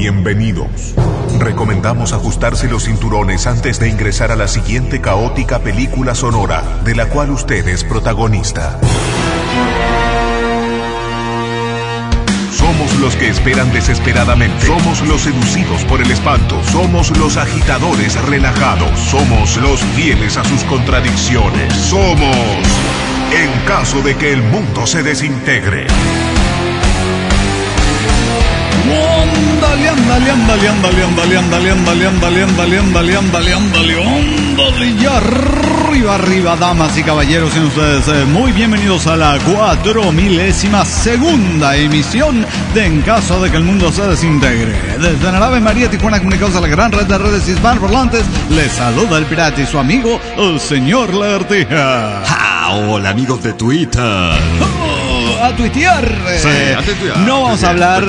bienvenidos. Recomendamos ajustarse los cinturones antes de ingresar a la siguiente caótica película sonora, de la cual usted es protagonista. Somos los que esperan desesperadamente. Somos los seducidos por el espanto. Somos los agitadores relajados. Somos los fieles a sus contradicciones. Somos, en caso de que el mundo se desintegre. Y arriba, damas y caballeros, sean ustedes muy bienvenidos a la 4000ª emisión de En caso de que el mundo se desintegre. Desde la nave María Tijuana, comunicados a la gran red de redes hispanoparlantes, les saluda el pirata y su amigo, el señor Lagartija. Hola, amigos de Twitter. A tuitear. Sí, a tuitear. No vamos a hablar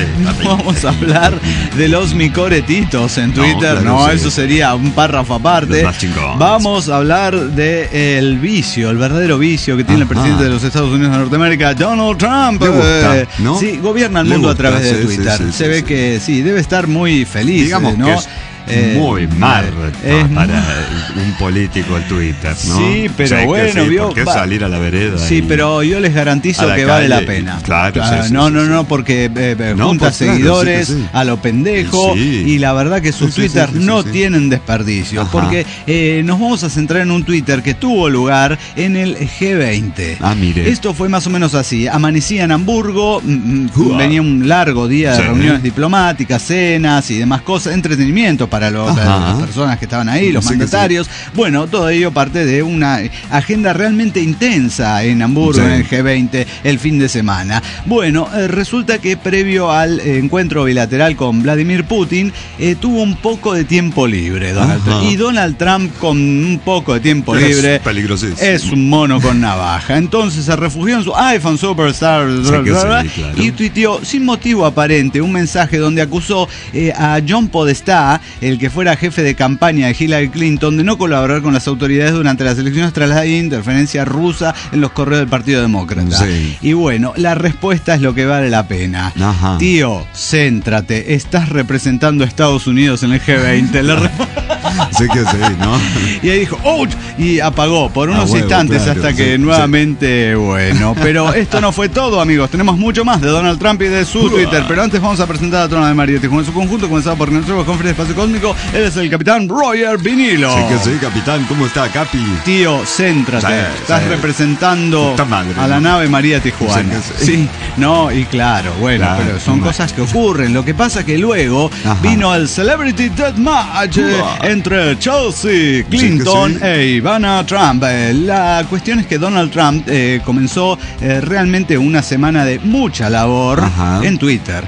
de los micoretitos en Twitter. Claro, no, sí. eso sería un párrafo aparte. Vamos a hablar de el vicio, el verdadero vicio que tiene el presidente de los Estados Unidos de Norteamérica, Donald Trump. Le gusta, ¿no? Sí, gobierna el Le mundo gusta, a través de sí, Twitter. sí, sí, Se ve que sí, debe estar muy feliz. Digamos, ¿no? que es muy mal para un político el Twitter, ¿no? Sí, pero o sea, bueno, sí, vio. ¿por qué salir a la vereda? Sí, pero yo les garantizo que vale la pena. Claro, sí, no, porque junta seguidores sí. a lo pendejo, Sí. y la verdad que sus Twitter no tienen desperdicio. Ajá. Porque nos vamos a centrar en un Twitter que tuvo lugar en el G20. Ah, mire. Esto fue más o menos así. Amanecía en Hamburgo, venía un largo día de reuniones diplomáticas, cenas y demás cosas, entretenimiento para las personas que estaban ahí, los mandatarios. Bueno, todo ello parte de una agenda realmente intensa en Hamburgo, en el G20, el fin de semana. Bueno, resulta que previo al encuentro bilateral con Vladimir Putin, tuvo un poco de tiempo libre Donald Trump. Y Donald Trump, con un poco de tiempo libre, es peligrosísimo. Es un mono con navaja. Entonces se refugió en su iPhone Superstar claro. y tuiteó sin motivo aparente un mensaje donde acusó a John Podestá, el que fuera jefe de campaña de Hillary Clinton, de no colaborar con las autoridades durante las elecciones tras la interferencia rusa en los correos del Partido Demócrata. Sí. Y bueno, la respuesta es lo que vale la pena. Ajá. Tío, céntrate, estás representando a Estados Unidos en el G20. Sí que sí, ¿no? Y ahí dijo, ¡ouch! Y apagó por unos instantes hasta que nuevamente, bueno. Pero esto no fue todo, amigos. Tenemos mucho más de Donald Trump y de su Twitter. Pero antes vamos a presentar a Trona de María Tijuana en su conjunto, comenzado por nuestro Conferencia de Espacio Cósmico. Él es el capitán Roger Vinilo. Sí que sí, capitán. ¿Cómo está, Capi? Tío, céntrate. Estás representando a la nave María Tijuana. Sí, no, y claro, bueno, pero son cosas que ocurren. Lo que pasa que luego vino el Celebrity Deathmatch entre Chelsea Clinton e Ivana Trump. La cuestión es que Donald Trump comenzó realmente una semana de mucha labor en Twitter.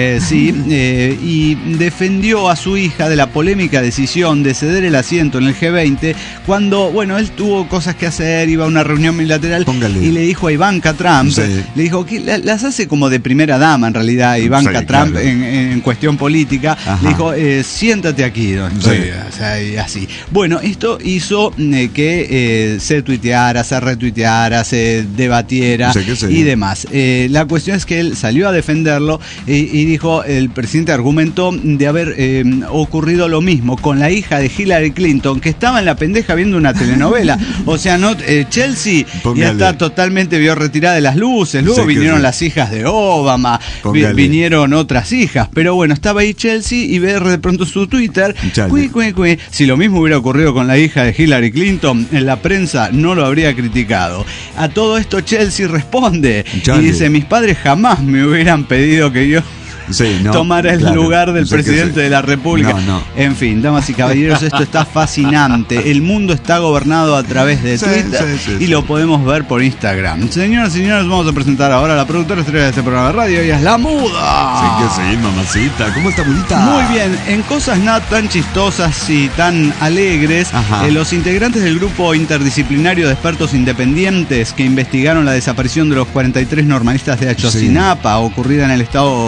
Y defendió a su hija de la polémica decisión de ceder el asiento en el G20 cuando, bueno, él tuvo cosas que hacer, iba a una reunión bilateral y le dijo a Ivanka Trump, le dijo que las hace como de primera dama en realidad, Ivanka Trump, en cuestión política, le dijo, siéntate aquí, o sea, y así. Bueno, esto hizo que se tuiteara, se retuiteara, se debatiera y demás. La cuestión es que él salió a defenderlo y dijo, el presidente argumentó de haber ocurrido lo mismo con la hija de Hillary Clinton, que estaba en la pendeja viendo una telenovela. O sea, no, Chelsea ya está totalmente retirada de las luces. Luego vinieron las hijas de Obama, vinieron otras hijas, pero bueno, estaba ahí Chelsea y ve de pronto su Twitter. Si lo mismo hubiera ocurrido con la hija de Hillary Clinton, en la prensa no lo habría criticado. A todo esto Chelsea responde y dice, mis padres jamás me hubieran pedido que yo tomar el lugar del presidente de la República. En fin, damas y caballeros, esto está fascinante. El mundo está gobernado a través de Twitter y lo podemos ver por Instagram. Señoras y señores, vamos a presentar ahora a la productora estrella de este programa de radio. Ella es la Muda. Sí que sí, mamacita. ¿Cómo está, Mudita? Muy bien. En cosas no tan chistosas y tan alegres, los integrantes del grupo interdisciplinario de expertos independientes que investigaron la desaparición de los 43 normalistas de Ayotzinapa ocurrida en el estado de Guerrero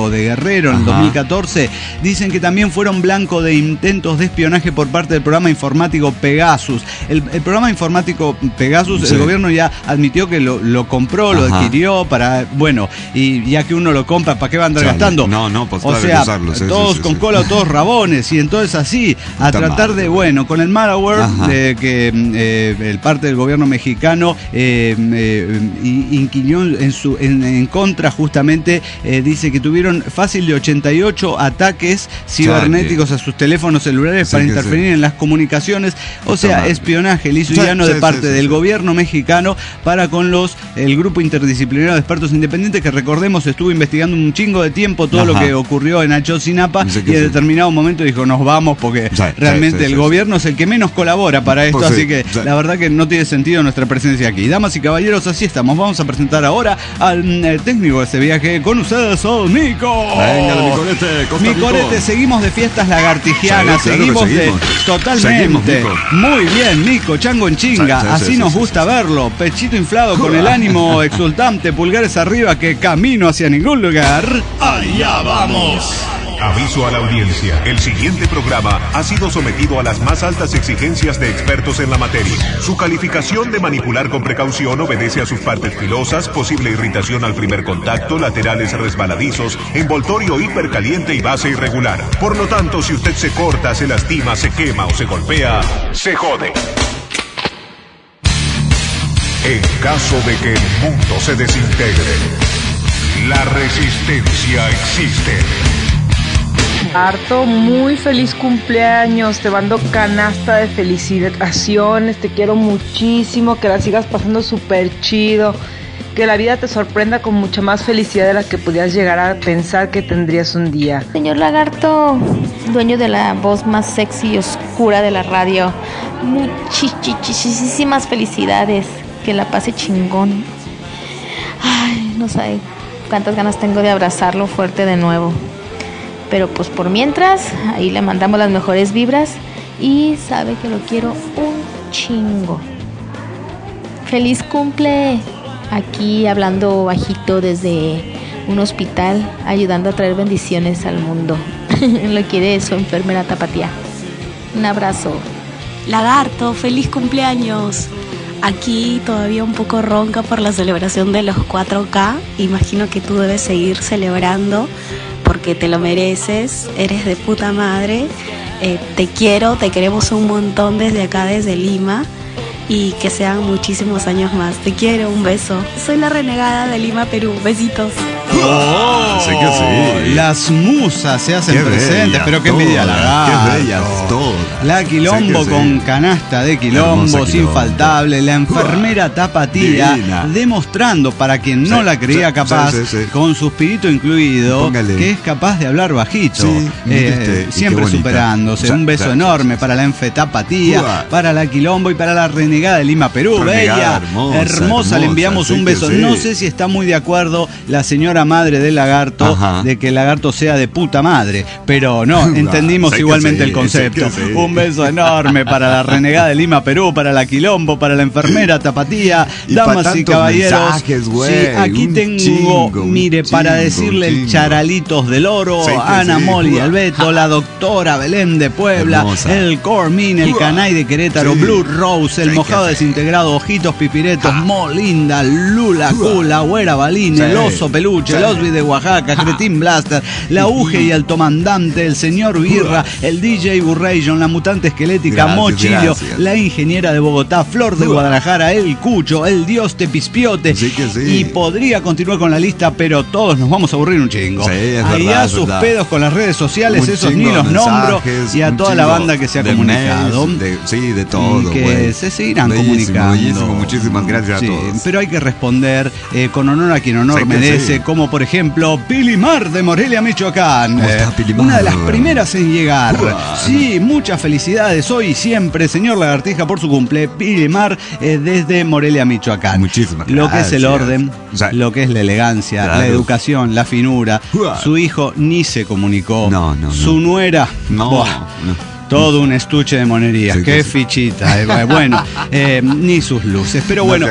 Guerrero en el 2014, dicen que también fueron blanco de intentos de espionaje por parte del programa informático Pegasus. El programa informático Pegasus, el gobierno ya admitió que lo compró, lo adquirió para, bueno, y ya que uno lo compra, ¿para qué va a andar gastando? No, pues o sea, todos con cola o todos rabones, y entonces así, a tratar de, bueno, con el malware que el parte del gobierno mexicano inquirió en contra, justamente, dice que tuvieron fácil de 88 ataques cibernéticos a sus teléfonos celulares para interferir en las comunicaciones, o sea, espionaje lisuyano de parte del gobierno mexicano para con el grupo interdisciplinario de expertos independientes, que recordemos estuvo investigando un chingo de tiempo todo lo que ocurrió en Ayotzinapa, y en determinado momento dijo, nos vamos, porque realmente el gobierno es el que menos colabora para esto, así que la verdad que no tiene sentido nuestra presencia aquí. Damas y caballeros, así estamos. Vamos a presentar ahora al técnico de este viaje con ustedes, Nico. Venga, mi corete, seguimos de fiestas lagartijianas, seguimos totalmente. Muy bien, Nico, chango en chinga, así nos gusta verlo, pechito inflado con el ánimo exultante, pulgares arriba, que camino hacia ningún lugar. ¡Allá vamos! Aviso a la audiencia, el siguiente programa ha sido sometido a las más altas exigencias de expertos en la materia. Su calificación de manipular con precaución obedece a sus partes filosas, posible irritación al primer contacto, laterales resbaladizos, envoltorio hipercaliente y base irregular. Por lo tanto, si usted se corta, se lastima, se quema o se golpea, se jode. En caso de que el mundo se desintegre, la resistencia existe. Harto, muy feliz cumpleaños, te mando canasta de felicitaciones, te quiero muchísimo, que la sigas pasando súper chido, que la vida te sorprenda con mucha más felicidad de la que pudieras llegar a pensar que tendrías un día. Señor Lagarto, dueño de la voz más sexy y oscura de la radio, muchísimas felicidades, que la pase chingón. Ay, no sé cuántas ganas tengo de abrazarlo fuerte de nuevo. Pero pues por mientras, ahí le mandamos las mejores vibras y sabe que lo quiero un chingo. ¡Feliz cumple! Aquí hablando bajito desde un hospital, ayudando a traer bendiciones al mundo. Lo quiere su enfermera Tapatía. Un abrazo. Lagarto, feliz cumpleaños. Aquí todavía un poco ronca por la celebración de los 4K. Imagino que tú debes seguir celebrando, porque te lo mereces, eres de puta madre, te quiero, te queremos un montón desde acá, desde Lima, y que sean muchísimos años más. Te quiero, un beso. Soy la renegada de Lima, Perú. Besitos. Sí que sí. Las musas se hacen presentes, pero qué envidia la qué bellas todas. La Quilombo con canasta de quilombos, infaltable. La enfermera Tapatía, divina, demostrando para quien no la creía capaz, con suspirito incluido, póngale, que es capaz de hablar bajito, siempre superándose. Un beso enorme para la enfe Tapatía, para la Quilombo y para la renegada de Lima, Perú. Bella, hermosa, le enviamos un beso. No sé si está muy de acuerdo la señora madre del Lagarto, de que el Lagarto sea de puta madre, pero no, entendimos igualmente el concepto. Un beso enorme para la renegada de Lima, Perú, para la Quilombo, para la enfermera Tapatía, damas y caballeros. Aquí tengo, mire, para decirle el Charalitos del Oro, Ana Moli Albeto, la doctora Belén de Puebla, hermosa, el Cormin, el Canay de Querétaro, Blue Rose, el Mojado Desintegrado, Ojitos Pipiretos, Molinda, Lula Cool, la Güera Balín, el Oso Peluche, el Osby de Oaxaca, Cretín Blaster, la Uge y Altomandante, el Señor Birra, el DJ Burration, la Mutante Esquelética, Mochilio, la Ingeniera de Bogotá, Flor de Guadalajara, el Cucho, el Dios Tepispiote, y podría continuar con la lista, pero todos nos vamos a aburrir un chingo. Allá sus pedos con las redes sociales, esos ni los nombro, y a toda la banda que se ha comunicado. De todo. Que se seguirán comunicando. Muchísimas gracias a todos. Pero hay que responder con honor a quien honor merece, como por ejemplo Pilimar de Morelia, Michoacán. Una de las primeras en llegar. Sí, muchas felicidades hoy y siempre, señor Lagartija, por su cumple. Pilimar desde Morelia, Michoacán. Muchísimas gracias. Lo que es el orden, lo que es la elegancia, la educación, la finura. Su hijo ni se comunicó. Su nuera. Todo un estuche de monerías. Qué fichita. Bueno, ni sus luces. Pero bueno,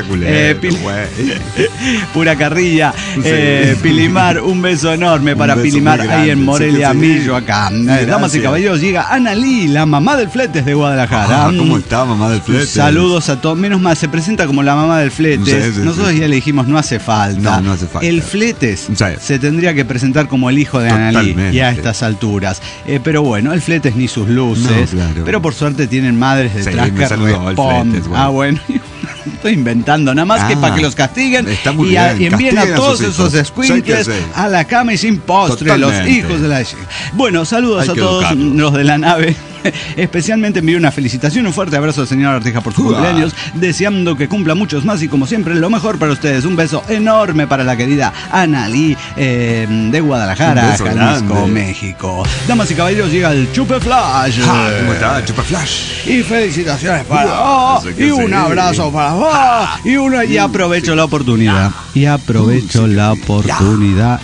pura carrilla. Pilimar, un beso enorme para Pilimar ahí en Morelia, Millo, acá. Damas y caballeros, llega Analí, la mamá del Fletes de Guadalajara. ¿Cómo está, mamá del Fletes? Saludos a todos. Menos mal, se presenta como la mamá del Fletes. Nosotros ya le dijimos, no hace falta. No hace falta. El Fletes se tendría que presentar como el hijo de Analí, y a estas alturas. Pero bueno, el Fletes ni sus luces. Claro. Pero por suerte tienen madres detrás que responden. Bueno. Estoy inventando, nada más que para que los castiguen y envíen a todos esos escuincles a la cama y sin postre, los hijos de la... Bueno, saludos a todos los de la nave. Especialmente envío una felicitación, un fuerte abrazo al señor Arteja por su cumpleaños, deseando que cumpla muchos más y como siempre lo mejor para ustedes. Un beso enorme para la querida Analí de Guadalajara, Jalisco, México. Damas y caballeros, llega el Chupe Flash. ¿Cómo está, Chupe Flash? Y felicitaciones para y un abrazo para y aprovecho la oportunidad. Y aprovecho la oportunidad.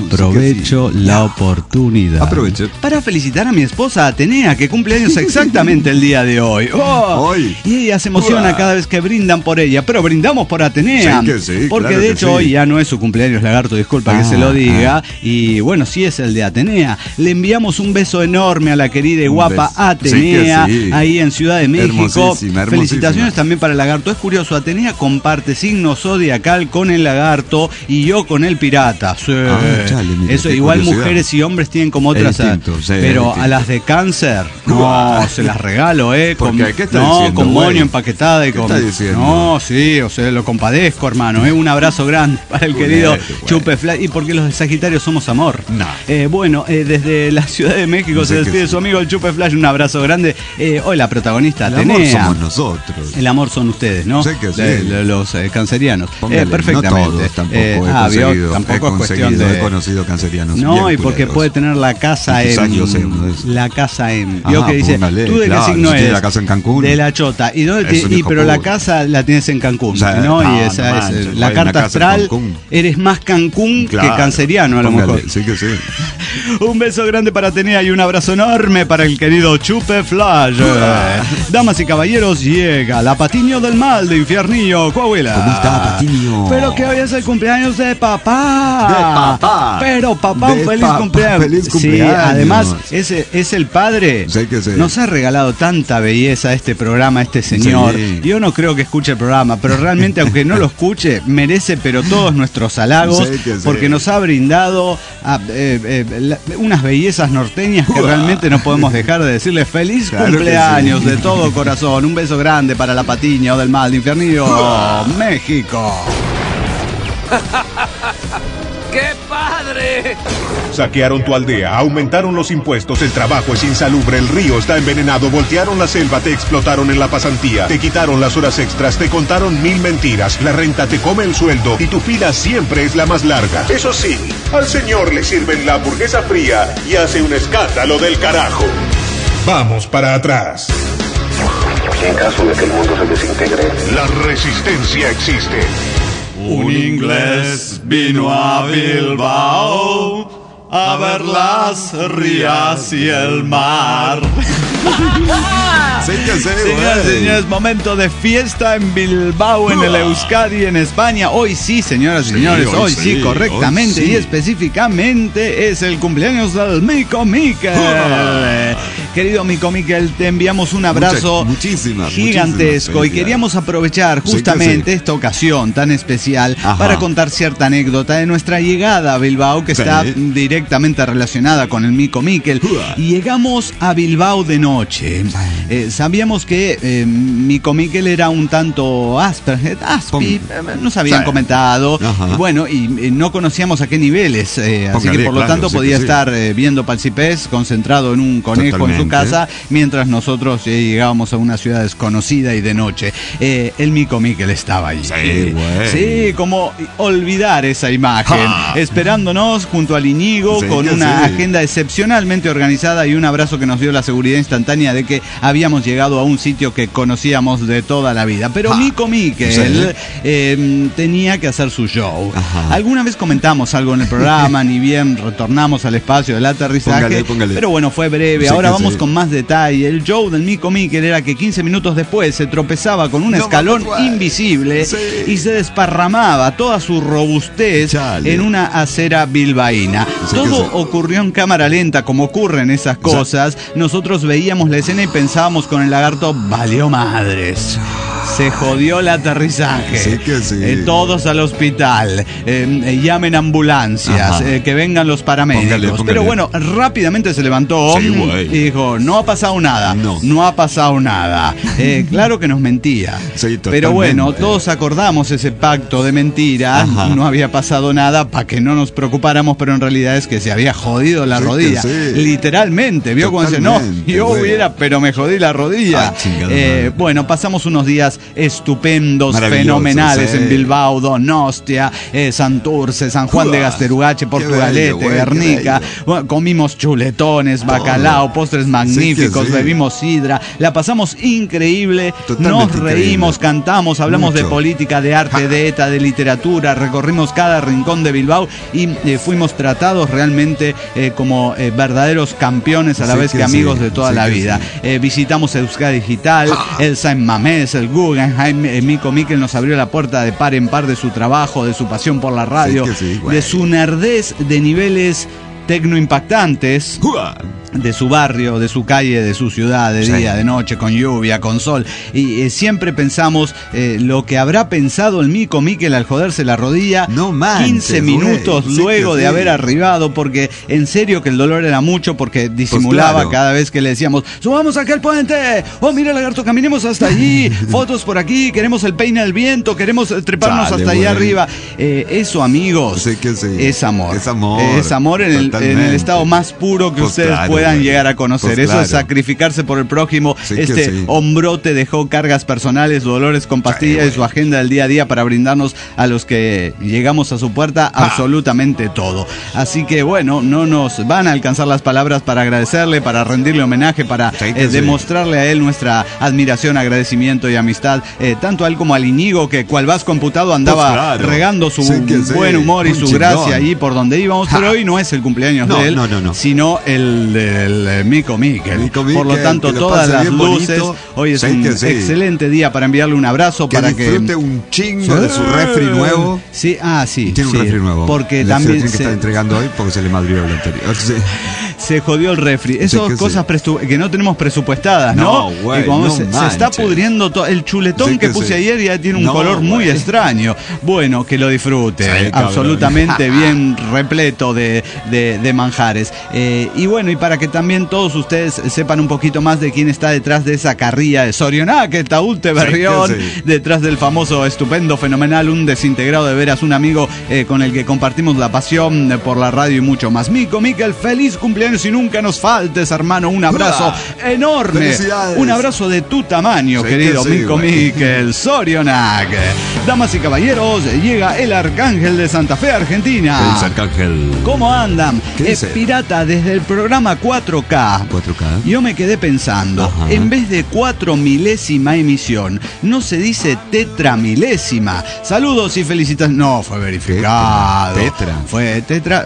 Aprovecho para felicitar a mi esposa Atenea, que cumple años exactamente el día de hoy. Y ella se emociona cada vez que brindan por ella, pero brindamos por Atenea. Porque claro de hecho hoy ya no es su cumpleaños, Lagarto, disculpa que se lo diga. Y bueno, sí es el de Atenea. Le enviamos un beso enorme a la querida y guapa Atenea, ahí en Ciudad de México. Hermosísima. Felicitaciones también para el Lagarto. Es curioso, Atenea comparte signo zodiacal con el Lagarto y yo con el Pirata. Eso igual mujeres y hombres tienen como otras, pero a las de Cáncer se las regalo, con moño empaquetada y con... No, sí, o sea, lo compadezco, hermano, un abrazo grande para el querido Chupe Flash. Y porque los de Sagitario somos amor. Bueno, desde la Ciudad de México se despide su amigo el Chupe Flash, un abrazo grande. Hoy la protagonista Atenea. El amor somos nosotros. El amor son ustedes, ¿no? Los cancerianos. Perfectamente. No todos, tampoco es cuestión de... He conocido cancerianos. No, y porque puede tener la casa la casa en... Yo que dice, ¿tú de qué signo eres? La casa en Cancún. De la Chota. Pero la casa la tienes en Cancún, ¿no? Y esa es la carta astral. Eres más Cancún que canceriano, a lo mejor. Sí que sí. Un beso grande para Atenea y un abrazo enorme para el querido Chupe Flash. Damas y caballeros, llega la Patiño del Mal de Infiernillo, Coahuila. ¿Cómo está, Patiño? Pero que hoy es el cumpleaños de papá. Pero papá, un feliz cumpleaños. Sí, además, es el padre. Nos ha regalado tanta belleza este programa, este señor. Yo no creo que escuche el programa, pero realmente, aunque no lo escuche, merece pero todos nuestros halagos, porque nos ha brindado unas bellezas norteñas que realmente no podemos dejar de decirle feliz cumpleaños de todo corazón. Un beso grande para la Patiño del Mal de Infiernillo, México. ¡Qué padre! Saquearon tu aldea, aumentaron los impuestos, el trabajo es insalubre, el río está envenenado, voltearon la selva, te explotaron en la pasantía, te quitaron las horas extras, te contaron 1000 mentiras, la renta te come el sueldo y tu fila siempre es la más larga. Eso sí, al señor le sirven la hamburguesa fría y hace un escándalo del carajo. Vamos para atrás. En caso de que el mundo se desintegre, la resistencia existe. Un inglés vino a Bilbao a ver las rías y el mar. Señoras y señores, momento de fiesta en Bilbao, en el Euskadi, en España. Hoy sí, señoras y señores, hoy sí, correctamente y específicamente es el cumpleaños del Mico Miquel. Querido Mico Miquel, te enviamos un abrazo gigantesco y queríamos aprovechar justamente esta ocasión tan especial para contar cierta anécdota de nuestra llegada a Bilbao, que está directamente relacionada con el Mico Miquel. Llegamos a Bilbao de noche. Sabíamos que Mico Miquel era un tanto Aspi, nos habían comentado. Bueno, y no conocíamos a qué niveles, así que por lo tanto podía estar viendo Palcipés concentrado en un conejo en su casa, mientras nosotros llegábamos a una ciudad desconocida y de noche. El Mico Miquel estaba allí. Sí, como olvidar esa imagen, esperándonos junto al Iñigo con una agenda excepcionalmente organizada y un abrazo que nos dio la seguridad instantánea de que habíamos llegado a un sitio que conocíamos de toda la vida. Pero Mico Miquel tenía que hacer su show. Alguna vez comentamos algo en el programa, ni bien retornamos al espacio del aterrizaje, póngale. Pero bueno, fue breve. Ahora vamos con más detalle. El show del Mico Miquel era que 15 minutos después se tropezaba con un escalón invisible y se desparramaba toda su robustez en una acera bilbaína. Todo ocurrió en cámara lenta, como ocurren esas cosas. Nosotros veíamos la escena y pensábamos con el lagarto, valió madres. Se jodió el aterrizaje. Sí que sí. Todos al hospital. Llamen ambulancias. Que vengan los paramédicos. Póngale. Pero bueno, rápidamente se levantó y dijo, no ha pasado nada. No ha pasado nada. Claro que nos mentía. Sí, pero bueno, todos acordamos ese pacto de mentiras. No había pasado nada para que no nos preocupáramos, pero en realidad es que se había jodido la rodilla. Literalmente. Vio cuando dice, no, yo hubiera, pero me jodí la rodilla. Bueno, pasamos unos días estupendos, fenomenales en Bilbao, Donostia, Santurce, San Juan de Gasterugache, Portugalete, Guernica. Bueno, comimos chuletones, bacalao, postres magníficos, bebimos sidra, la pasamos increíble, nos reímos, cantamos, hablamos de política, de arte, de ETA, de literatura, recorrimos cada rincón de Bilbao y fuimos tratados realmente como verdaderos campeones a la vez que amigos de toda la vida. Visitamos Euskadi Digital, el Saint Mamés, el Guggenheim. Mico Miquel nos abrió la puerta de par en par de su trabajo, de su pasión por la radio, de su nerdez de niveles tecnoimpactantes, de su barrio, de su calle, de su ciudad, de día, de noche, con lluvia, con sol. Y siempre pensamos lo que habrá pensado el Mico Miquel al joderse la rodilla 15 minutos luego de haber arribado, porque en serio que el dolor era mucho, porque disimulaba cada vez que le decíamos, subamos acá al puente, oh mira lagarto, caminemos hasta allí, fotos por aquí, queremos el peine al viento, queremos treparnos hasta allá arriba. Eso, amigos, es amor. Es amor en el estado más puro que ustedes puedan llegar a conocer. Eso es sacrificarse por el prójimo. Hombrote dejó cargas personales, dolores con pastillas y su agenda del día a día para brindarnos a los que llegamos a su puerta absolutamente todo. Así que bueno, no nos van a alcanzar las palabras para agradecerle, para rendirle homenaje, para demostrarle a él nuestra admiración, agradecimiento y amistad, tanto a él como al Íñigo, que cual vasco amputado andaba regando su buen humor y su gracia allí por donde íbamos. Pero hoy no es el cumpleaños de él, sino el Mico Miquel. Por lo tanto, todas las luces. Hoy es un excelente día para enviarle un abrazo, para disfrute un chingo de su refri nuevo. Tiene un refri nuevo. Porque también tiene que estar entregando hoy porque se le madrió el anterior. Se jodió el refri. Esas cosas que no tenemos presupuestadas, ¿no? Y cuando se está pudriendo todo. El chuletón que puse ayer ya tiene un color muy extraño. Bueno, que lo disfrute. Absolutamente bien repleto de manjares. Y bueno, y para que también todos ustedes sepan un poquito más de quién está detrás de esa carrilla de Sorionaque, Taúlte, Berrión, detrás del famoso, estupendo, fenomenal, un desintegrado de veras, un amigo con el que compartimos la pasión por la radio y mucho más. Mico Miquel, feliz cumpleaños y nunca nos faltes, hermano. Un abrazo enorme. Un abrazo de tu tamaño, querido Mico Miquel, Sorionaque. Damas y caballeros, llega el Arcángel de Santa Fe, Argentina. Feliz Arcángel. ¿Cómo andan? Pirata, desde el programa 4K. Yo me quedé pensando, en vez de 4 milésima emisión, no se dice tetramilésima. Saludos y felicitaciones. No, fue verificado. Fue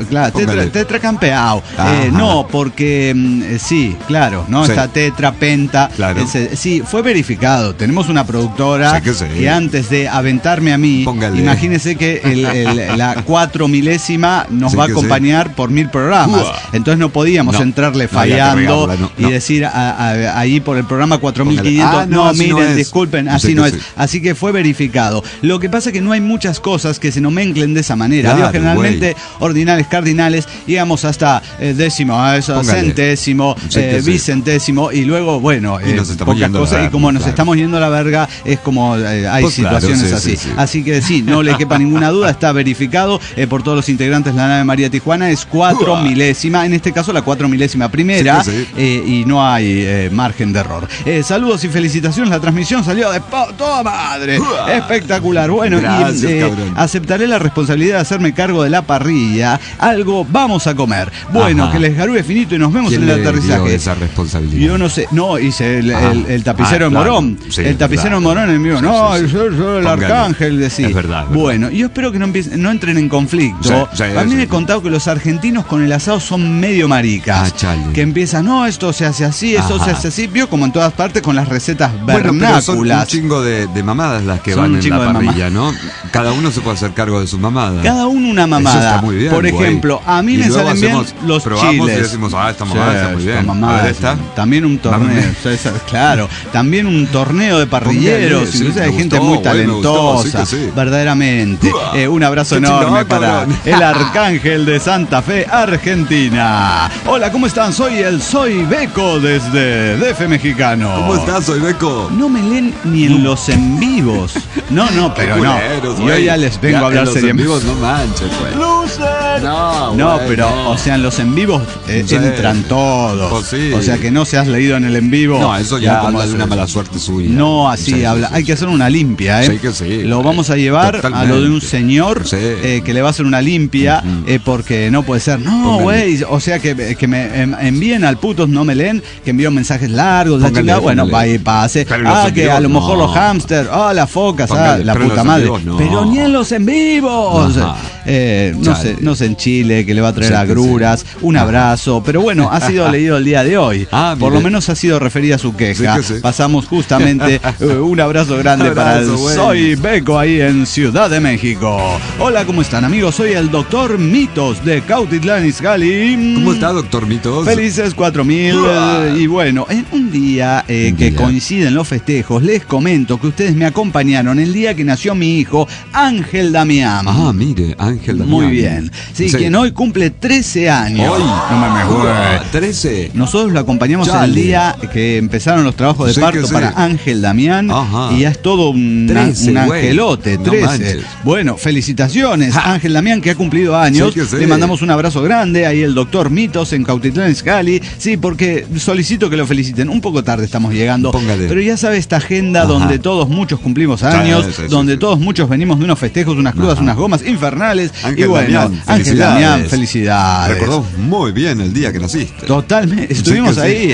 tetracampeado. No, porque sí, claro, ¿no? Está tetra, penta. Sí, fue verificado. Tenemos una productora que antes de aventarme a mí, imagínese que la 4 milésima nos va a acompañar por 1000 programas. Entonces no podíamos entrarle fallando y decir ahí por el programa 4500, miren, disculpen, así no es. Así que fue verificado. Lo que pasa es que no hay muchas cosas que se nomenclen de esa manera. Dios, generalmente ordinales, cardinales, íbamos hasta décimo, centésimo, vicentésimo, y luego, bueno, pocas cosas, y como nos estamos yendo a la verga, es como hay situaciones así. Así que sí, no le quepa ninguna duda, está verificado por todos los integrantes de la nave María Tijuana, es 4 milésima, en este caso la 4 milésima primera, y no hay margen de error. Saludos y felicitaciones, la transmisión salió de toda madre, espectacular. Bueno, gracias, aceptaré la responsabilidad de hacerme cargo de la parrilla. Algo vamos a comer. Bueno, que les Barú es finito y nos vemos en el aterrizaje. Dio esa responsabilidad? Yo no sé, no, hice el tapicero de Morón. Sí, el tapicero de Morón en vivo. No, yo el arcángel de sí. Es verdad. Bueno, yo espero que no entren en conflicto. A mí me he contado que los argentinos con el asado son medio maricas. Que empiezan, no, esto se hace así, esto se hace así. Vio como en todas partes con las recetas vernáculas. Son un chingo de mamadas las que van en la parrilla, ¿no? Cada uno se puede hacer cargo de su mamada. Cada uno una mamada. Eso está muy bien, por ejemplo, a mí me salen bien los chiles. Y decimos, esta mamada está muy bien. Mamada, a ver, ¿está? También un torneo, claro, también un torneo de parrilleros. Incluso hay gente muy talentosa, verdaderamente. Un abrazo enorme para el arcángel de Santa Fe, Argentina. Hola, ¿cómo están? Soy Beco desde DF Mexicano. ¿Cómo estás? Soy Beco. No me leen ni en los en vivos. No, pero no. Yo ya les vengo a hablar seriamente. En los en vivos no manches, güey. ¡Loser! No, pero, o sea, en los en vivos entran todos. Pues sí. O sea, que no se has leído en el en vivo. No, eso ya habla de una mala suerte suya. No, así habla. Hay que hacer una limpia, ¿eh? Sí que sí. Lo vamos a llevar totalmente a lo de un señor que le va a hacer una limpia porque no puede ser. No, güey. O sea, que me envíen al putos no me leen, que envío mensajes largos. La chingada, bueno, va y pase. Que a lo mejor los hámster, las focas, la puta madre. Pero ni en los en vivos. No sé en Chile que le va a traer agruras, un abrazo, pero bueno, ha sido leído el día de hoy. Por lo menos ha sido referida a su queja. Pasamos justamente un abrazo grande para el Soy Beco ahí en Ciudad de México. Hola, ¿cómo están, amigos? Soy el Doctor Mitos de Cautitlán Izcalli. ¿Cómo está, Doctor Mitos? Felices 4000. Y bueno, en un día que coinciden los festejos, les comento que ustedes me acompañaron el día que nació mi hijo Ángel Damián. Mire, Ángel Damián. Muy bien. Sí, quien hoy cumple 13 años. Hoy. No me mejor. 13. Nosotros lo acompañamos el día que empezaron los trabajos de parto para Ángel Damián. Y ya es todo un angelote. 13. No, bueno, felicitaciones. Ángel Damián, que ha cumplido años. Le mandamos un abrazo grande. Ahí el Doctor Mitos en Cautitlán Izcalli. Sí, porque solicito que lo feliciten. Un poco tarde estamos llegando. Pero ya sabe esta agenda donde todos muchos cumplimos años. Donde todos muchos venimos de unos festejos, unas crudas, unas gomas infernales. Ángel y bueno, Damián, Ángel Damián, felicidades. Recordó muy bien el día que naciste. Totalmente. Estuvimos ahí,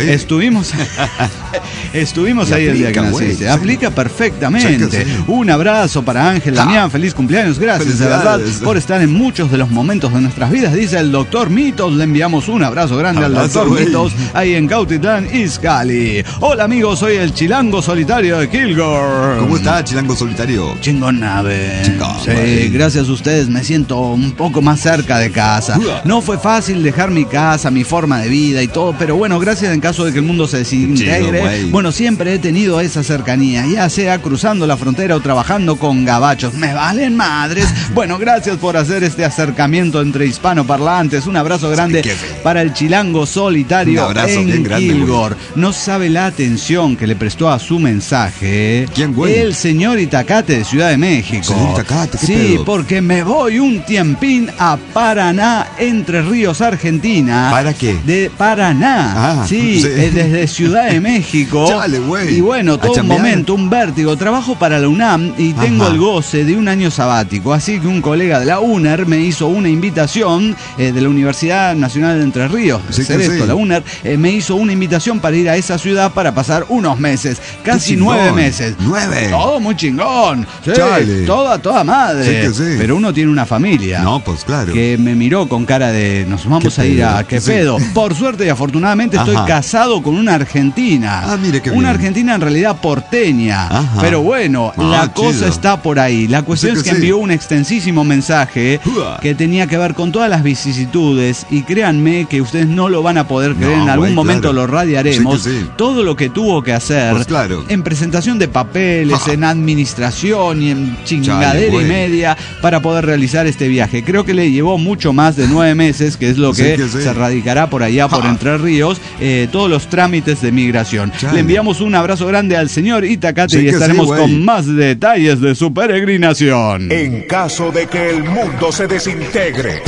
Estuvimos ahí el día que naciste. Aplica perfectamente. Un abrazo para Ángel Damián. Feliz cumpleaños. Gracias, de verdad, por estar en muchos de los momentos de nuestras vidas. Dice el Doctor Mitos. Le enviamos un abrazo grande al Doctor Mitos ahí en Cautitlán Izcalli. Hola, amigos. Soy el Chilango Solitario de Kilgore. ¿Cómo está, Chilango Solitario? Chingón nave. Sí, gracias a ustedes me siento un poco más cerca de casa. No fue fácil dejar mi casa, mi forma de vida y todo, pero bueno, gracias en caso de que el mundo se desintegre. Bueno, siempre he tenido esa cercanía, ya sea cruzando la frontera o trabajando con gabachos. Me valen madres. Bueno, gracias por hacer este acercamiento entre hispanoparlantes. Un abrazo grande para el Chilango Solitario en Kilgore. No sabe la atención que le prestó a su mensaje el señor Itacate de Ciudad de México. Señor Itacate, sí, porque me voy un tiempín a Paraná, Entre Ríos, Argentina. ¿Para qué? De Paraná. Desde Ciudad de México. Chale, güey. Y bueno, todo un momento, un vértigo. Trabajo para la UNAM y tengo el goce de un año sabático. Así que un colega de la UNER me hizo una invitación de la Universidad Nacional de Entre Ríos. La UNER me hizo una invitación para ir a esa ciudad para pasar unos meses. Casi 9 meses. 9. Todo muy chingón. Sí, toda madre. Pero uno tiene una familia. No, pues claro. Que me miró con cara de nos vamos a ir a qué pedo. Por suerte y afortunadamente estoy casado con una argentina. Mire qué una argentina en realidad porteña. Pero bueno, la cosa está por ahí. La cuestión es que envió un extensísimo mensaje que tenía que ver con todas las vicisitudes y créanme que ustedes no lo van a poder creer. En algún momento lo radiaremos. Todo lo que tuvo que hacer en presentación de papeles, en administración y en chingadera y media para poder realizar este viaje. Creo que le llevó mucho más de 9 meses, que es lo que se radicará por allá, por Entre Ríos, todos los trámites de migración. Le enviamos un abrazo grande al señor Itacate y estaremos con más detalles de su peregrinación. En caso de que el mundo se desintegre.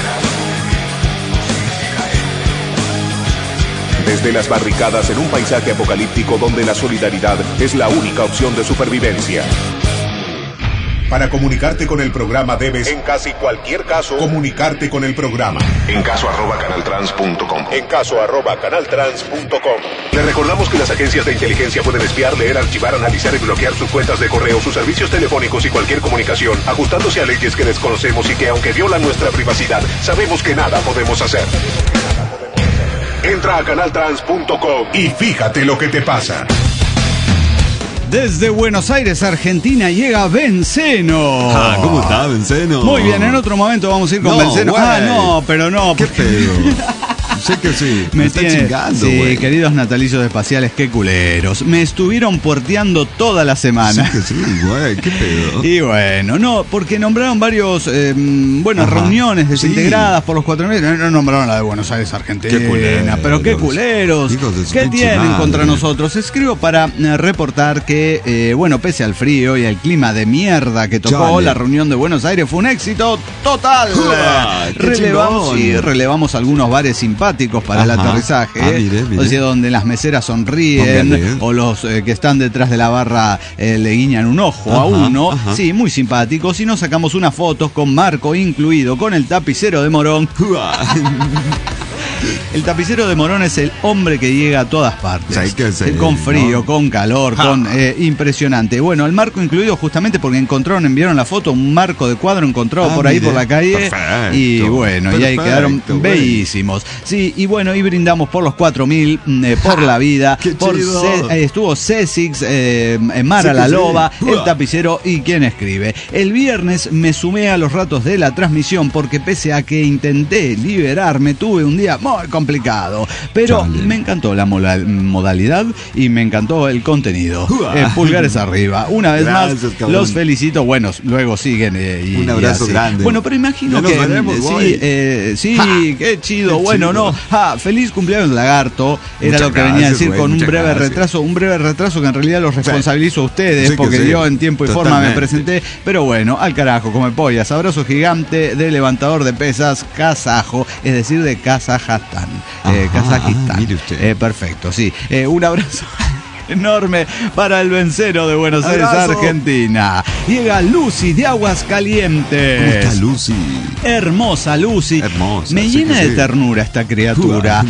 Desde las barricadas en un paisaje apocalíptico donde la solidaridad es la única opción de supervivencia. Para comunicarte con el programa debes, en casi cualquier caso, comunicarte con el programa. encaso@canaltrans.com. encaso@canaltrans.com. Le recordamos que las agencias de inteligencia pueden espiar, leer, archivar, analizar y bloquear sus cuentas de correo, sus servicios telefónicos y cualquier comunicación, ajustándose a leyes que desconocemos y que, aunque violan nuestra privacidad, sabemos que nada podemos hacer. Entra a canaltrans.com y fíjate lo que te pasa. Desde Buenos Aires, Argentina, llega Benceno. ¿Cómo está, Benceno? Muy bien, en otro momento vamos a ir con Benceno. No, pero no. Qué feo. Sé que sí. Me está chingando, sí, queridos natalicios espaciales, qué culeros. Me estuvieron porteando toda la semana. Sí que sí, güey, qué pedo. Y bueno, no, porque nombraron varios, reuniones desintegradas por los 4 meses. No nombraron la de Buenos Aires, Argentina. Qué culeros. Pero qué culeros. ¿Qué tienen contra nosotros? Escribo para reportar que, pese al frío y al clima de mierda que tocó, la reunión de Buenos Aires fue un éxito total. Relevamos algunos bares simpáticos para el aterrizaje, o sea, donde las meseras sonríen o los que están detrás de la barra le guiñan un ojo a uno. Sí, muy simpáticos. Y nos sacamos unas fotos con Marco incluido, con el tapicero de Morón. El tapicero de Morón es el hombre que llega a todas partes. Con frío, con calor, impresionante. Bueno, el marco incluido justamente porque enviaron la foto, un marco de cuadro encontrado por ahí por la calle. Perfecto, y bueno, y ahí quedaron bellísimos. Sí, y bueno, y brindamos por los 4.000, por la vida. Estuvo Césix, Mara la Loba, el tapicero y quien escribe. El viernes me sumé a los ratos de la transmisión porque pese a que intenté liberarme, tuve un día muy complicado, pero me encantó la modalidad y me encantó el contenido. Pulgares arriba. Una vez más, los felicito. Bueno, luego siguen. Un abrazo grande. Bueno, pero imagino que qué chido. Qué bueno, chido. Feliz cumpleaños, Lagarto. Era lo que venía a decir con un breve retraso que en realidad los responsabilizo a ustedes porque yo en tiempo y forma me presenté. Pero bueno, al carajo, come pollas. Abrazo gigante de levantador de pesas kazajo, es decir, de Kazajstán. Kazajistán. Mire usted. Perfecto, sí. Un abrazo enorme para el Benceno de Buenos Aires, Argentina. Llega Lucy de Aguascalientes. ¿Cómo está Lucy? Hermosa Lucy. Hermosa. Me llena de ternura esta criatura.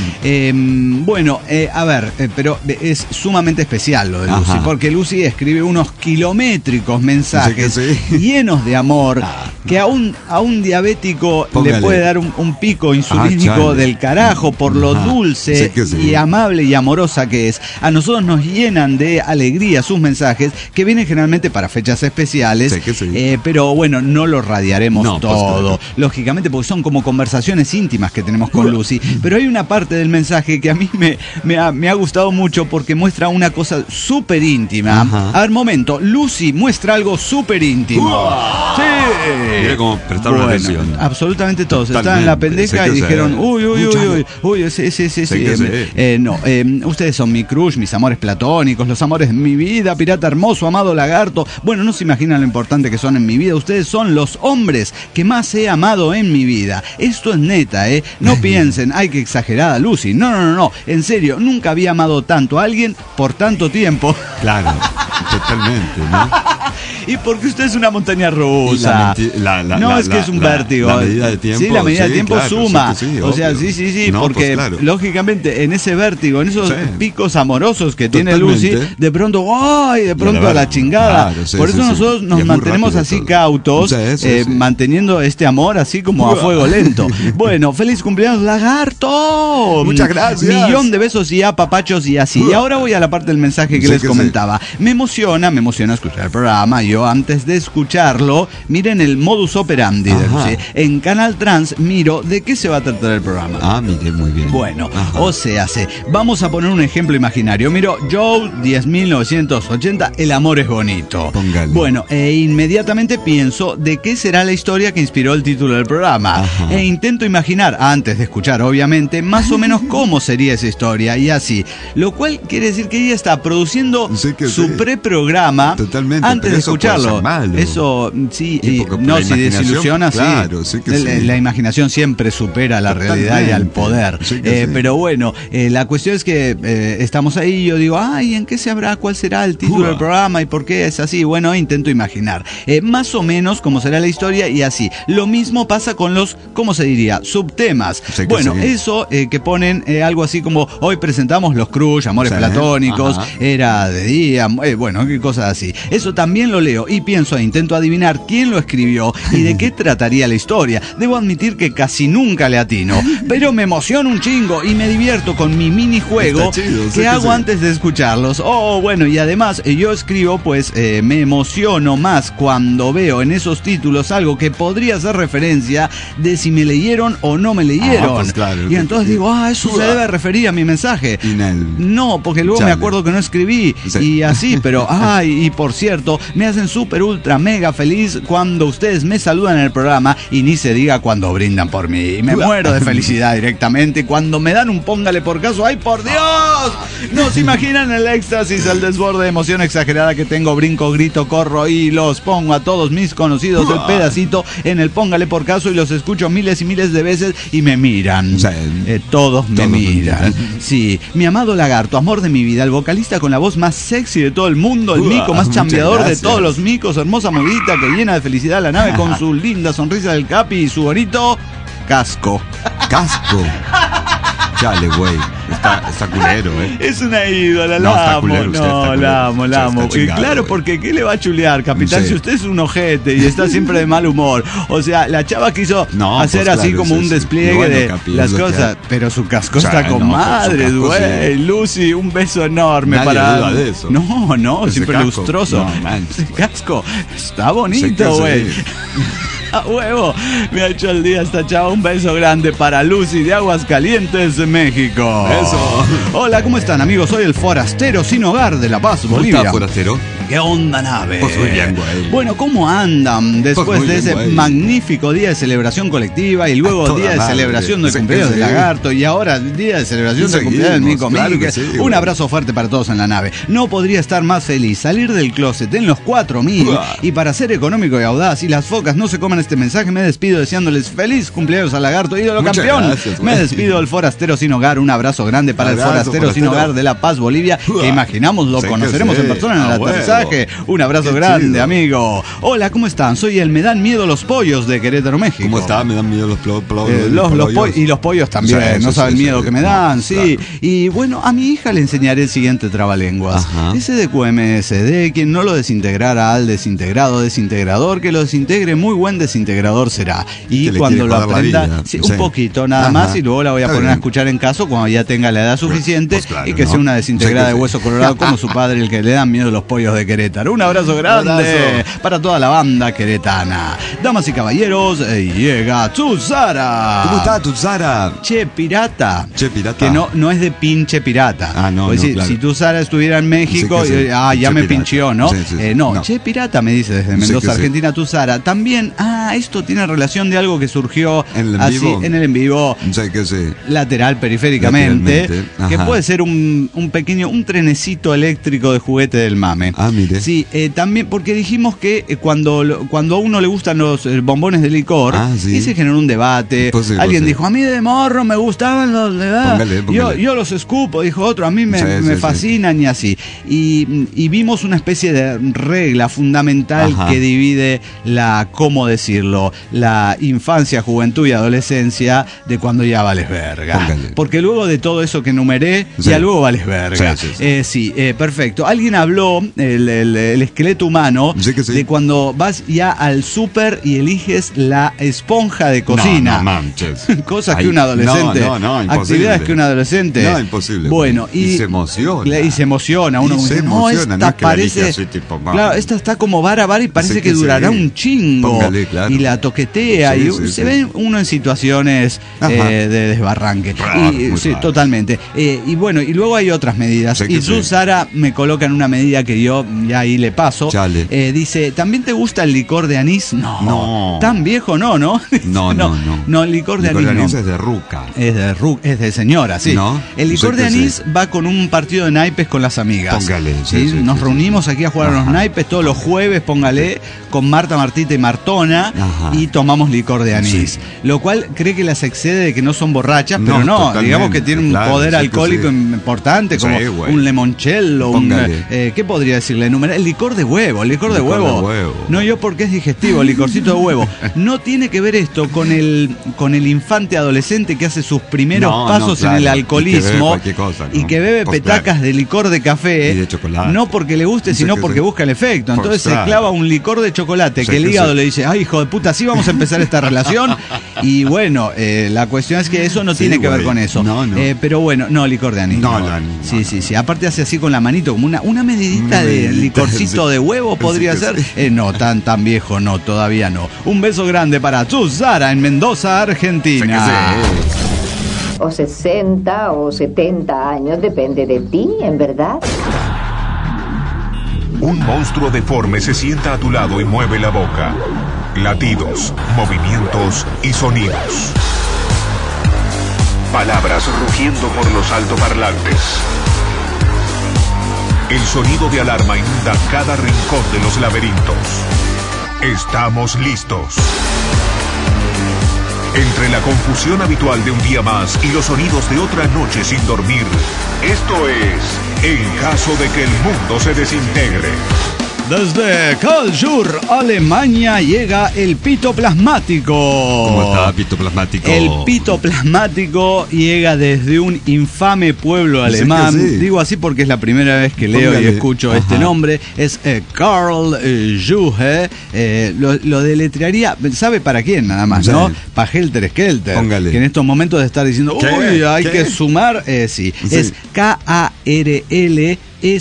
Pero es sumamente especial lo de Lucy, porque Lucy escribe unos kilométricos mensajes llenos de amor que a un diabético le puede dar un pico insulínico del carajo por lo dulce y amable y amorosa que es. A nosotros nos llenan de alegría sus mensajes, que vienen generalmente para fechas especiales, pero bueno, no lo radiaremos todo, lógicamente, porque son como conversaciones íntimas que tenemos con Lucy, pero hay una parte del mensaje que a mí me ha gustado mucho porque muestra una cosa súper íntima. A ver, momento, Lucy muestra algo súper íntimo. Sí. Mira cómo prestaron atención. Absolutamente todos estaban en la pendeja y dijeron, uy, ustedes son mi crush, mis amores platónicos, los amores de mi vida, pirata hermoso, amado Lagarto. Bueno, no se imaginan lo importante que son en mi vida. Ustedes son los hombres que más he amado en mi vida. Esto es neta, no piensen, ay, qué exagerada Lucy. No, en serio, nunca había amado tanto a alguien por tanto tiempo. Claro, totalmente, ¿no? Y porque usted es una montaña rusa. Es que es un vértigo. La medida de tiempo. Sí, la medida de tiempo suma. O sea, sí, no, porque lógicamente en ese vértigo, en esos picos amorosos que tiene Lucy, de pronto a la chingada. Por eso nosotros nos mantenemos así cautos, manteniendo este amor así como a fuego lento. Bueno, feliz cumpleaños, Lagarto. Muchas gracias. Millón de besos y apapachos y así. Y ahora voy a la parte del mensaje que les comentaba. Me emociona escuchar el programa. Yo antes de escucharlo, miren el modus operandi de Lucy. En Canal Trans miro de qué se va a tratar el programa. Mire, muy bien. Bueno, vamos a poner un ejemplo imaginario. Miro Joe 10.980, el amor es bonito. Póngale. Bueno, inmediatamente pienso de qué será la historia que inspiró el título del programa. E intento imaginar, antes de escuchar obviamente, más o menos cómo sería esa historia y así. Lo cual quiere decir que ella está produciendo su preprograma. Totalmente. Antes de escuchar escucharlo. Eso, sí, no, si desilusiona, claro, sí. La imaginación siempre supera la realidad y al poder. Sí, pero bueno, la cuestión es que estamos ahí y yo digo, ay, ¿en qué se habrá? ¿Cuál será el título del programa y por qué es así? Bueno, intento imaginar más o menos cómo será la historia y así. Lo mismo pasa con los, ¿cómo se diría? Subtemas. Bueno, eso que ponen algo así como, hoy presentamos los Crush, Amores Platónicos, era de día, bueno, qué cosas así. Eso también lo leo y pienso e intento adivinar quién lo escribió y de qué trataría la historia. Debo admitir que casi nunca le atino, pero me emociona un chingo y me divierto con mi minijuego que hago antes de escucharlos. Bueno, y además yo escribo, pues me emociono más cuando veo en esos títulos algo que podría ser referencia de si me leyeron o no me leyeron. Pues claro, y entonces digo, eso se debe referir a mi mensaje. No, porque luego me acuerdo que no escribí y así, pero y por cierto, me hacen súper ultra mega feliz cuando ustedes me saludan en el programa y ni se diga cuando brindan por mí. Me muero de felicidad directamente cuando me dan un póngale por caso. ¡Ay, por Dios! No se imaginan el éxtasis, el desborde de emoción exagerada que tengo. Brinco, grito, corro y los pongo a todos mis conocidos el pedacito en el póngale por caso y los escucho miles y miles de veces y me miran. Todos me miran. Sí, mi amado lagarto, amor de mi vida, el vocalista con la voz más sexy de todo el mundo, el mico más chambeador de todos los micos, hermosa modita que llena de felicidad la nave con su linda sonrisa del Capi y su bonito casco. ¿Casco? Chale, güey. Está culero, Es una ídola, la amo. La amo. Y claro, porque ¿qué le va a chulear, capitán? Si usted es un ojete y está siempre de mal humor. O sea, la chava quiso hacer así como un despliegue de las cosas, pero su casco está con madres, güey. Lucy, un beso enorme para... duda de eso. No, siempre lustroso. Ese casco está bonito, güey. A huevo, me ha hecho el día esta chava. Un beso grande para Lucy de Aguascalientes, México. Eso. Hola, ¿cómo están, amigos? Soy el forastero sin hogar de La Paz, Bolivia. ¿Cómo está, forastero? ¿Qué onda, nave? Pues muy bien, güey. Bueno, ¿cómo andan después de ese magnífico día de celebración colectiva y luego día de celebración del cumpleaños del lagarto y ahora día de celebración del cumpleaños del Mico Miguel? Un abrazo fuerte para todos en la nave. No podría estar más feliz. Salir del closet en los 4000 y para ser económico y audaz y las focas no se coman este mensaje, me despido deseándoles feliz cumpleaños al lagarto, ídolo campeón. Gracias, me despido del forastero sin hogar. Un abrazo grande para el forastero sin hogar de La Paz, Bolivia, que imaginamos lo conoceremos en persona en el aterrizaje. Un abrazo grande, amigo. Hola, ¿cómo están? Soy el Me Dan Miedo los Pollos de Querétaro, México. ¿Cómo está? Me dan miedo los pollos. Y los pollos también, no saben el miedo que me dan, sí. Claro. Y bueno, a mi hija le enseñaré el siguiente trabalenguas. Ese de QMSD, quien no lo desintegrara al desintegrador, que lo desintegre, muy buen desintegrador será. Y cuando lo aprenda, un poquito nada más, y luego la voy a poner a escuchar en caso cuando ya tenga la edad suficiente, pues claro, y que sea una desintegrada de hueso colorado como su padre, el que le dan miedo los pollos de Querétaro. Un abrazo grande para toda la banda queretana. Damas y caballeros, llega Tuzara. ¿Cómo está Tuzara? Che pirata. Que no es de pinche pirata. No, pues claro. Si Tuzara estuviera en México, ya me pincheó, ¿no? No, che pirata me dice desde Mendoza, Argentina, Tuzara. También, esto tiene relación de algo que surgió en el en vivo lateral, periféricamente, que puede ser un trenecito eléctrico de juguete del mame. Mire. Sí, también porque dijimos que cuando a uno le gustan los bombones de licor, y se generó un debate. Alguien dijo, a mí de morro me gustaban los de edad. Yo los escupo, dijo otro, a mí me fascinan y así. Y vimos una especie de regla fundamental que divide ¿cómo decirlo? La infancia, juventud y adolescencia de cuando ya vales verga. Porque luego de todo eso que enumeré, ya luego vales verga. Perfecto. Alguien habló, el esqueleto humano, de cuando vas ya al súper y eliges la esponja de cocina. No manches. Cosas que un adolescente. Actividades que un adolescente. No, imposible. Bueno, y se emociona. Uno dice, esta parece. Así, tipo, claro, esta está como vara y parece que durará un chingo. Y la toquetea y se ve uno en situaciones de desbarranque. Totalmente. Y bueno, y luego hay otras medidas. Y tú, Sara, me coloca en una medida que yo y ahí le paso. Dice, ¿también te gusta el licor de anís? No. Tan viejo no. No, el licor de anís es de ruca. Es de señora, sí. ¿No? El licor de anís va con un partido de naipes con las amigas. Póngale. Nos reunimos aquí a jugar a los naipes todos los jueves, póngale, con Marta, Martita y Martona, y tomamos licor de anís. Lo cual cree que las excede de que no son borrachas, pero no, digamos que tiene un poder alcohólico importante, como un limoncello, ¿qué podría decirle? El licor de huevo, No, yo porque es digestivo, el licorcito de huevo. No tiene que ver esto con el infante adolescente que hace sus primeros pasos en el alcoholismo y que bebe petacas de licor de café, y de chocolate. No porque le guste, sino porque busca el efecto. Entonces se clava un licor de chocolate que el hígado le dice, ay, hijo de puta, así vamos a empezar esta relación. Y bueno, la cuestión es que eso no tiene que ver con eso. Pero bueno, licor de anís. Sí. Aparte hace así con la manito, como una medidita de licorcito de huevo podría ser. No, tan viejo no, todavía no. Un beso grande para Susara en Mendoza, Argentina. O 60 o 70 años, depende de ti, en verdad. Un monstruo deforme se sienta a tu lado y mueve la boca. Latidos, movimientos y sonidos. Palabras rugiendo por los altoparlantes. El sonido de alarma inunda cada rincón de los laberintos. Estamos listos. Entre la confusión habitual de un día más y los sonidos de otra noche sin dormir, esto es En caso de que el mundo se desintegre. Desde Karlsruhe, Alemania, llega el pito plasmático. ¿Cómo está, pito plasmático? El pito plasmático llega desde un infame pueblo alemán. Sí. Digo así porque es la primera vez que leo y escucho este nombre. Es Karlsruhe. Lo deletrearía, ¿sabe para quién? Nada más, ¿no? Para Helter Skelter. Póngale. Que en estos momentos de estar diciendo, uy, hay que sumar. Sí, es Karl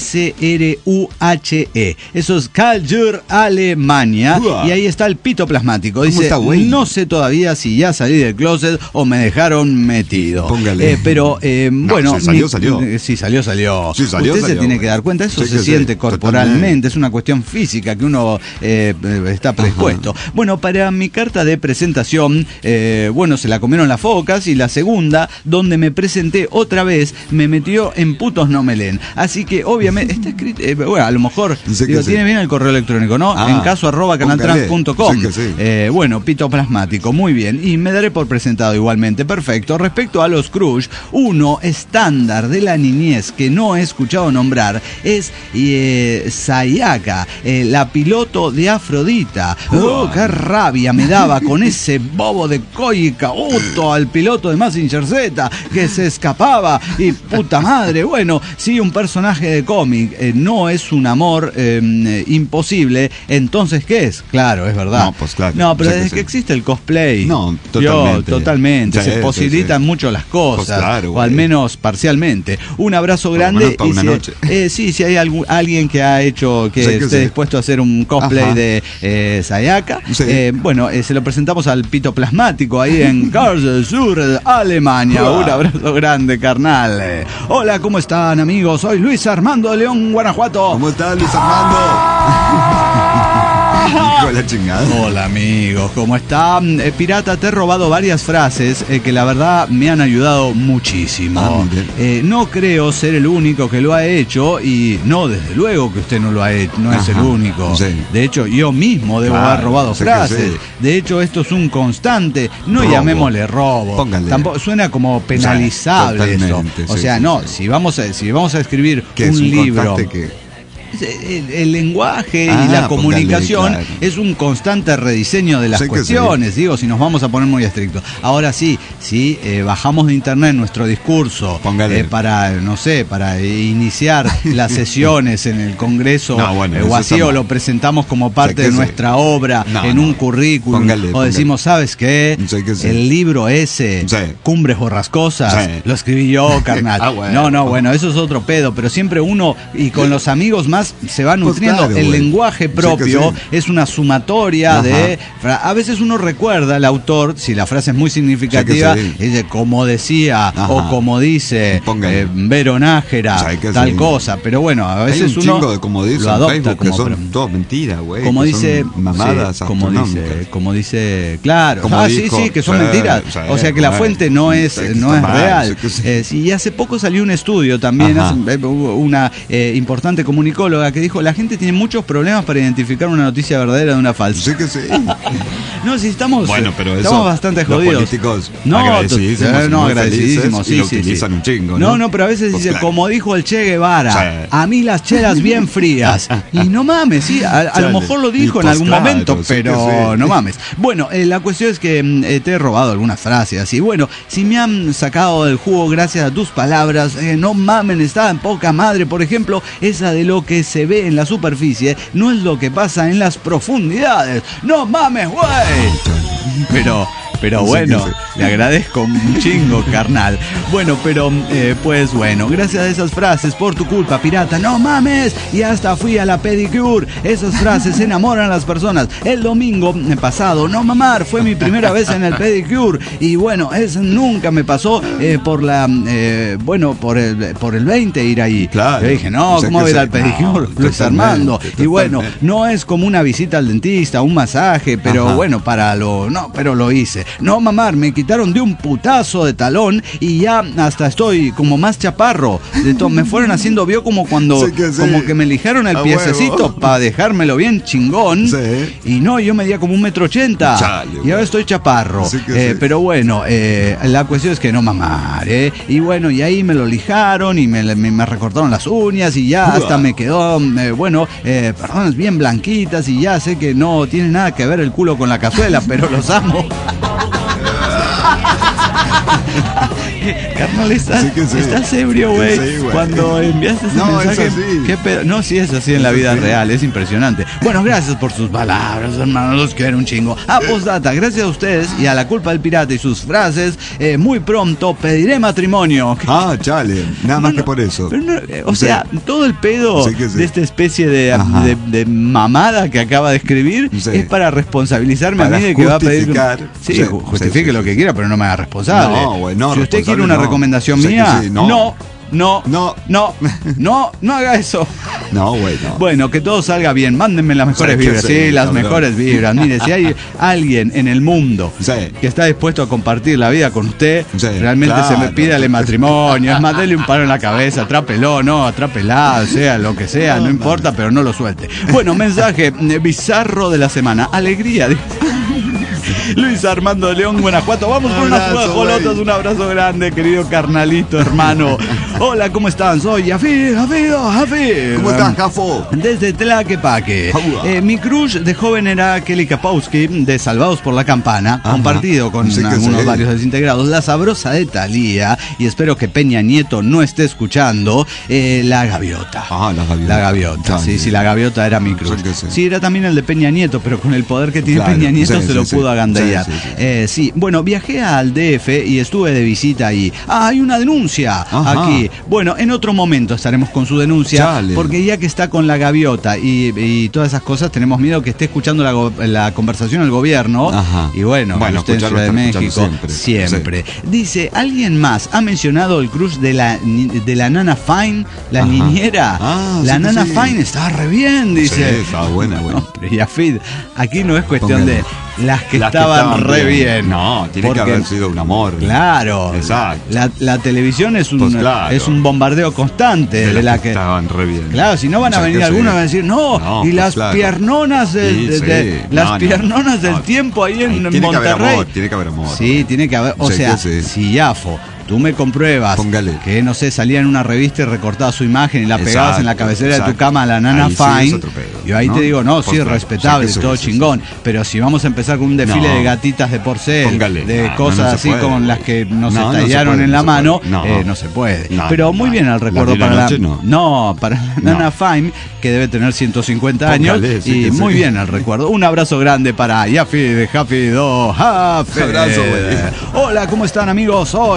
SRUHE. Eso es Karlsruhe, Alemania. Y ahí está el pito plasmático. Dice, no sé todavía si ya salí del closet o me dejaron metido. Póngale. Pero bueno, salió. Sí, salió. Usted se tiene que dar cuenta, eso se siente corporalmente, es una cuestión física que uno está predispuesto. Bueno, para mi carta de presentación, se la comieron las focas, y la segunda, donde me presenté otra vez, me metió en putos no me leen. Así que obviamente está escrito, a lo mejor tiene bien el correo electrónico, ¿no? En caso @canaltrans.com. Pito plasmático, muy bien, y me daré por presentado igualmente. Perfecto. Respecto a los crush, uno estándar de la niñez que no he escuchado nombrar es Sayaka, la piloto de Afrodita. Qué rabia me daba con ese bobo de Koika Uto, al piloto de Mazinger Z, que se escapaba y puta madre. Bueno, sí, un personaje de cómic, no es un amor imposible, entonces ¿qué es? Claro, es verdad. No, pues claro. No, pero desde que existe el cosplay, totalmente. Se posibilitan mucho las cosas, pues claro, o al menos parcialmente. Un abrazo grande. Para una noche. Si hay alguien que ha hecho, que esté dispuesto a hacer un cosplay de Sayaka, se lo presentamos al pito plasmático ahí en Karlsruhe, Alemania. Un abrazo grande, carnal. Hola, ¿cómo están, amigos? Soy Luis Armando de León, Guanajuato. ¿Cómo está, Luis Armando? La chingada. Hola, amigos, ¿cómo están? Pirata, te he robado varias frases que la verdad me han ayudado muchísimo. No creo ser el único que lo ha hecho, y no, desde luego que usted no lo ha hecho, no es el único. De hecho, yo mismo debo haber robado frases. De hecho, esto es un constante. No llamémosle robo. Tampoco suena como penalizable eso. O sea, si vamos a escribir un libro. El lenguaje y la comunicación es un constante rediseño de las cuestiones, digo, si nos vamos a poner muy estrictos. Ahora sí, bajamos de internet nuestro discurso para iniciar las sesiones en el Congreso, o así, o lo presentamos como parte de nuestra obra en un currículum, o decimos, ¿sabes qué? El libro ese, Cumbres Borrascosas, lo escribí yo, carnal. Bueno, eso es otro pedo, pero siempre uno, y con los amigos más además se va nutriendo. Pues claro, el lenguaje propio es una sumatoria de... A veces uno recuerda al autor, si la frase es muy significativa, dice como decía o como dice Vero Nájera, tal cosa. Pero bueno, a veces uno lo adopta como... Son todas mentiras, güey. Como dice... Mamadas como dice, claro. Sí, que son mentiras. O sea que la fuente no es real. Y hace poco salió un estudio también, una importante comunicóloga que dijo, la gente tiene muchos problemas para identificar una noticia verdadera de una falsa. Sí que sí. No, si estamos bastante jodidos. Los políticos agradecidísimos, sí, lo utilizan un chingo, No, pero a veces dice, como dijo el Che Guevara, a mí las chelas bien frías. Y no mames, a lo mejor lo dijo en algún momento, pero no mames. Bueno, la cuestión es que te he robado algunas frases así. Bueno, si me han sacado del jugo gracias a tus palabras, no mamen, está en poca madre. Por ejemplo, esa de lo que se ve en la superficie no es lo que pasa en las profundidades. No mames, güey. Pero bueno, le agradezco un chingo, carnal. Bueno, pero pues bueno, gracias a esas frases, por tu culpa, pirata, no mames, y hasta fui a la pedicure. Esas frases enamoran a las personas. El domingo pasado, no mamar, fue mi primera vez en el pedicure. Y bueno, nunca me pasó por el 20 ir ahí. Claro. Yo dije, no, ¿cómo voy a ir al pedicure? Luis Armando. Y bueno, no es como una visita al dentista, un masaje, pero bueno, pero lo hice. No mamar, me quitaron de un putazo de talón y ya hasta estoy como más chaparro. Me fueron haciendo, vio como cuando como que me lijaron el piececito para dejármelo bien chingón. Y no, yo medía como 1,80 m. Y ahora estoy chaparro. Pero bueno, la cuestión es que no mamar, Y bueno, y ahí me lo lijaron y me recortaron las uñas y ya hasta me quedó, personas bien blanquitas y ya sé que no tiene nada que ver el culo con la cazuela, pero los amo. Carnal, estás ebrio, güey. Cuando enviaste ese mensaje, es así. ¿Qué pedo? No, sí es así en la vida real, es impresionante. Bueno, gracias por sus palabras, hermanos, los quiero un chingo. Postdata, gracias a ustedes y a la culpa del pirata y sus frases, muy pronto pediré matrimonio. Chale, nada más que por eso. Pero todo el pedo de esta especie de mamada que acaba de escribir es para responsabilizarme a mí de que va a pedir. Justifique lo que quiera, pero no me haga responsable. No, güey, no. Si usted quiere una recomendación mía, no haga eso. No, güey, no. Bueno, que todo salga bien. Mándenme las mejores vibras. Las mejores vibras. Mire, si hay alguien en el mundo que está dispuesto a compartir la vida con usted, realmente pídale matrimonio. Es más, dele un palo en la cabeza, atrápelo, atrápela, lo que sea, no importa, pero no lo suelte. Bueno, mensaje bizarro de la semana. Alegría. Luis Armando de León, Guanajuato. Vamos por unas jolotas. Un abrazo grande, querido carnalito, hermano. Hola, ¿cómo están? Soy Jafid. ¿Cómo estás, Jafo? Desde Tlaquepaque. Mi crush de joven era Kelly Kapowski, de Salvados por la Campana, compartido con varios desintegrados. La sabrosa de Thalía, y espero que Peña Nieto no esté escuchando, la gaviota. La gaviota. Sí, la gaviota era mi crush. Sí, era también el de Peña Nieto, pero con el poder que tiene Peña Nieto se lo pudo agandallar. Bueno, viajé al DF y estuve de visita ahí. Hay una denuncia aquí. Bueno, en otro momento estaremos con su denuncia, porque ya que está con la gaviota y todas esas cosas, tenemos miedo que esté escuchando la conversación del gobierno. Y bueno usted en Ciudad de México siempre. Dice, ¿alguien más ha mencionado el crush de la Nana Fine, la niñera? La Nana Fine está re bien, dice. Está buena. No, pero Jafid, aquí no es cuestión de las que estaban re bien. No, tiene que haber sido un amor. Claro. Exacto. La televisión es un bombardeo constante de la que estaban re bien. Claro, si no van a venir algunos a decir, y las piernonas piernonas del tiempo ahí en Monterrey. Tiene que haber amor. Sí, tiene que haber, si Jafo, tú me compruebas que, no sé, salía en una revista y recortabas su imagen y la pegabas en la cabecera de tu cama a la Nana Fine. Yo ahí te digo, respetable, todo chingón. Pero si vamos a empezar con un desfile de gatitas de porcel, de cosas así con las que nos estallaron en la mano, no se puede. Pero muy bien el recuerdo para la Nana Fine, que debe tener 150 años. Y muy bien el recuerdo. Un abrazo grande para Jafid. Hola, ¿cómo están, amigos? Soy la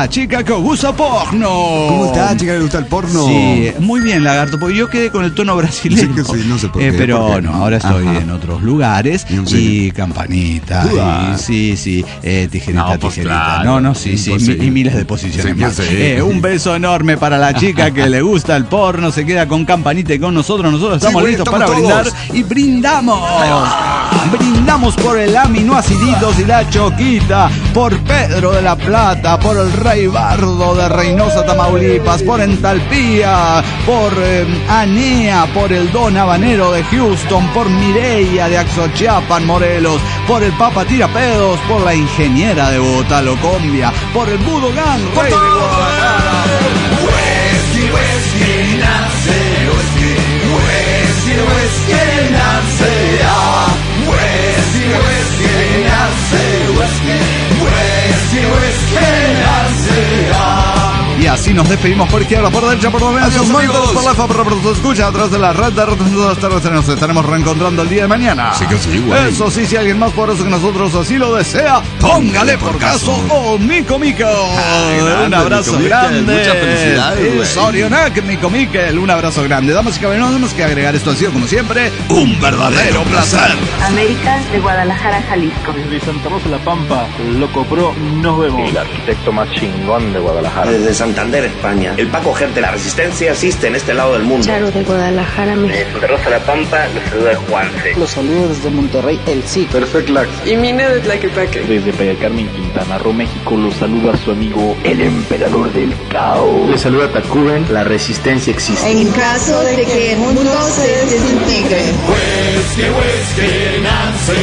la chica que gusta porno. ¿Cómo está, chica que gusta el porno? Sí, muy bien, Lagarto, porque yo quedé con el tono brasileño. Sí, no sé por qué. Pero no, ahora estoy en otros lugares y campanita. Sí, tijerita. Pues claro, y miles de posiciones más. Un beso enorme para la chica que le gusta el porno, se queda con campanita y con nosotros. Nosotros estamos listos para brindar y brindamos. Brindamos por el aminoaciditos y la choquita, por Pedro de la Plata, por el Rey Bardo de Reynosa, Tamaulipas, por Entalpía, por Anea, por el Don Habanero de Houston, por Mireia de Axochiapan, Morelos, por el Papa Tirapedos, por la Ingeniera de Bogotá, Locombia, por el Budo Gang, Rey de Guadalajara. Whisky, Nancy, whisky, Nancy, y así nos despedimos por izquierda, por derecha, por los medios, por la FA, por nos escucha a través de la red de redes. Nos estaremos reencontrando el día de mañana. Sí que sí, güey. Eso sí, si alguien más poderoso que nosotros así lo desea, póngale por caso Mico Mico. Un abrazo grande. Muchas felicidades, güey. Sorionac, Mico Miquel, un abrazo grande. Damas y caballeros, no tenemos que agregar, esto ha sido como siempre un verdadero placer. América de Guadalajara, Jalisco. Desde Santa Rosa La Pampa, Loco Pro, nos vemos. El arquitecto más chingón de Guadalajara. Desde Santander, España. El Paco Ger de la Resistencia asiste en este lado del mundo. Charo de Guadalajara, México. De Santa Rosa La Pampa, los saluda Juanfe. Los saludos desde Monterrey, El Sí. Perfect Lax. Y Mine de Tlaquepaque. Desde Playa del Carmen, Quintana Roo, México, los saluda su amigo el Emperador del Caos. Les saluda Tacuben, la Resistencia existe. En caso de que el mundo se desintegre. Whisky, Nancy,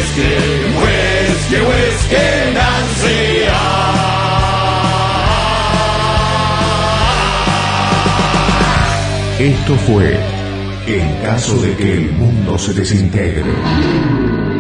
whisky, Nancy. Esto fue En caso de que el mundo se desintegre.